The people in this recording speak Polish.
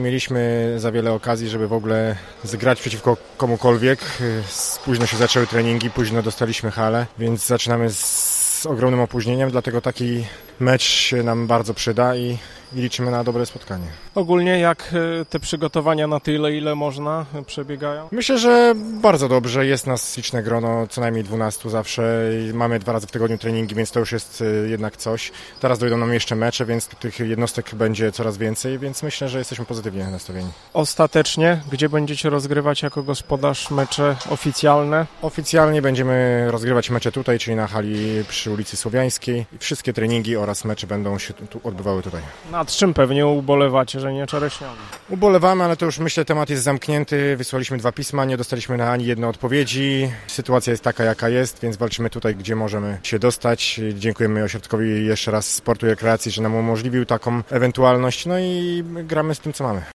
mieliśmy za wiele okazji, żeby w ogóle zgrać przeciwko komukolwiek. Późno się zaczęły treningi, późno dostaliśmy halę, więc zaczynamy z ogromnym opóźnieniem, dlatego taki mecz się nam bardzo przyda i liczymy na dobre spotkanie. Ogólnie jak te przygotowania na tyle, ile można przebiegają? Myślę, że bardzo dobrze. Jest nas liczne grono, co najmniej 12 zawsze. Mamy 2 razy w tygodniu treningi, więc to już jest jednak coś. Teraz dojdą nam jeszcze mecze, więc tych jednostek będzie coraz więcej, więc myślę, że jesteśmy pozytywnie nastawieni. Ostatecznie, gdzie będziecie rozgrywać jako gospodarz mecze oficjalne? Oficjalnie będziemy rozgrywać mecze tutaj, czyli na hali przy ulicy Słowiańskiej. Wszystkie treningi oraz mecze będą się tu odbywały tutaj. Nad czym pewnie ubolewacie, że nie Czereśniony? Ubolewamy, ale to już myślę temat jest zamknięty. Wysłaliśmy 2 pisma, nie dostaliśmy na ani jednej odpowiedzi. Sytuacja jest taka, jaka jest, więc walczymy tutaj, gdzie możemy się dostać. Dziękujemy ośrodkowi jeszcze raz Sportu i Rekreacji, że nam umożliwił taką ewentualność. No i gramy z tym, co mamy.